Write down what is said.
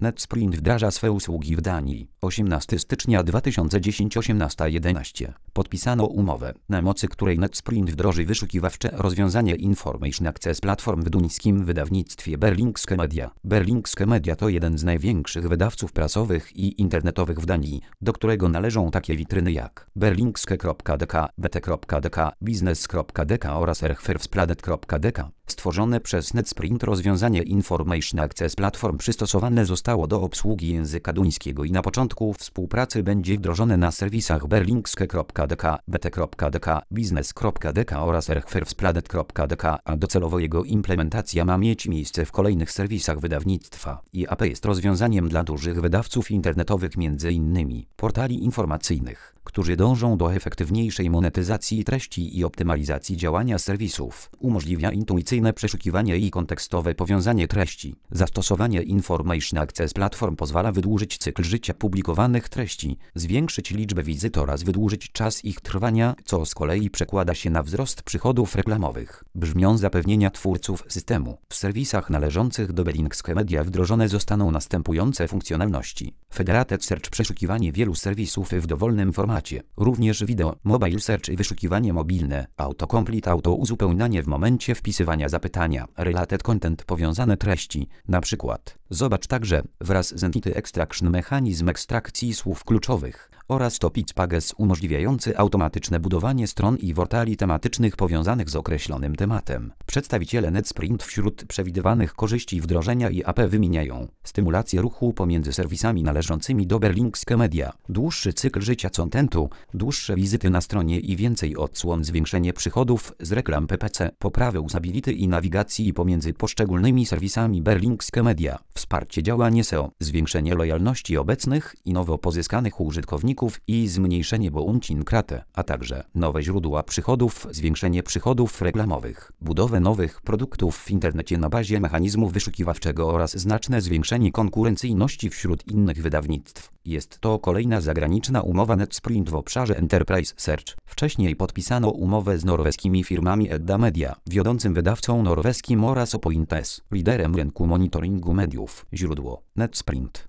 NetSprint wdraża swe usługi w Danii. 18 stycznia 2010 18:11. Podpisano umowę, na mocy której NetSprint wdroży wyszukiwawcze rozwiązanie Information Access Platform w duńskim wydawnictwie Berlingske Media. Berlingske Media to jeden z największych wydawców prasowych i internetowych w Danii, do którego należą takie witryny jak berlingske.dk, bt.dk, biznes.dk oraz erchverfspladet.dk. Stworzone przez NetSprint rozwiązanie Information Access Platform przystosowane zostało do obsługi języka duńskiego i na początku współpracy będzie wdrożone na serwisach berlingske.dk, bt.dk, biznes.dk oraz erchverfspladet.dk, a docelowo jego implementacja ma mieć miejsce w kolejnych serwisach wydawnictwa. IAP jest rozwiązaniem dla dużych wydawców internetowych, m.in. portali informacyjnych, którzy dążą do efektywniejszej monetyzacji treści i optymalizacji działania serwisów. Umożliwia intuicyjne przeszukiwanie i kontekstowe powiązanie treści. Zastosowanie Information Access Platform pozwala wydłużyć cykl życia publikowanych treści, zwiększyć liczbę wizyt oraz wydłużyć czas ich trwania, co z kolei przekłada się na wzrost przychodów reklamowych. Brzmią zapewnienia twórców systemu. W serwisach należących do Berlingske Media wdrożone zostaną następujące funkcjonalności. Federated Search, przeszukiwanie wielu serwisów w dowolnym formacie, również wideo, mobile search i wyszukiwanie mobilne, autocomplete, autouzupełnianie w momencie wpisywania zapytania, related content, powiązane treści, na przykład. Zobacz także, wraz z Entity Extraction, mechanizm ekstrakcji słów kluczowych oraz Topic Pages umożliwiający automatyczne budowanie stron i portali tematycznych powiązanych z określonym tematem. Przedstawiciele NetSprint wśród przewidywanych korzyści wdrożenia IAP wymieniają stymulację ruchu pomiędzy serwisami należącymi do Berlingske Media, dłuższy cykl życia contentu, dłuższe wizyty na stronie i więcej odsłon, zwiększenie przychodów z reklam PPC, poprawę usability i nawigacji pomiędzy poszczególnymi serwisami Berlingske Media, wsparcie działań SEO, zwiększenie lojalności obecnych i nowo pozyskanych użytkowników i zmniejszenie błądzin krate, a także nowe źródła przychodów, zwiększenie przychodów reklamowych, budowę nowych produktów w internecie na bazie mechanizmu wyszukiwawczego oraz znaczne zwiększenie konkurencyjności wśród innych wydawnictw. Jest to kolejna zagraniczna umowa NetSprint w obszarze Enterprise Search. Wcześniej podpisano umowę z norweskimi firmami Edda Media, wiodącym wydawcą norweskim, oraz Opointes, liderem rynku monitoringu mediów. Źródło: NetSprint.